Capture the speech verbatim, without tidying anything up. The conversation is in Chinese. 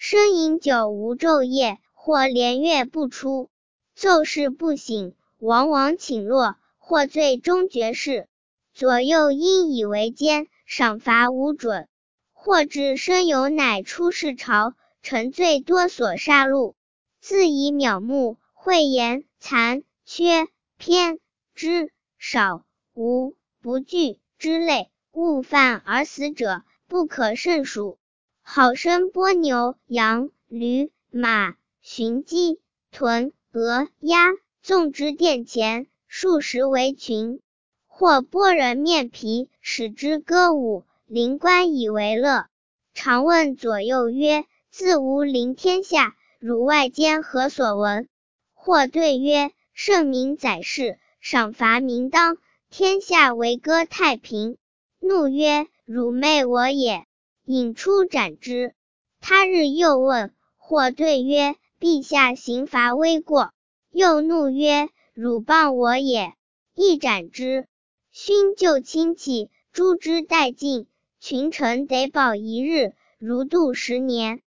生饮酒无昼夜，或连月不出，奏事不醒，往往请落，或罪中绝世。左右因以为奸，赏罚无准。或至申酉乃出仕朝，臣最多所杀戮，自以渺目，讳言残缺偏知少无不惧之类，误犯而死者不可胜数。好生剥牛羊驴马驯鸡豚鹅鸭，纵之殿前，数十为群。或剥人面皮，使之歌舞，临官以为乐。常问左右曰：自无临天下，汝外间何所闻？或对曰：圣明宰事，赏罚明当，天下为歌太平。怒曰：汝昧我也！引出斩之。他日又问，或对曰：陛下刑罚微过。又怒曰：汝谤我也！亦斩之。勋就亲戚，诛之殆尽，群臣得保一日，如度十年。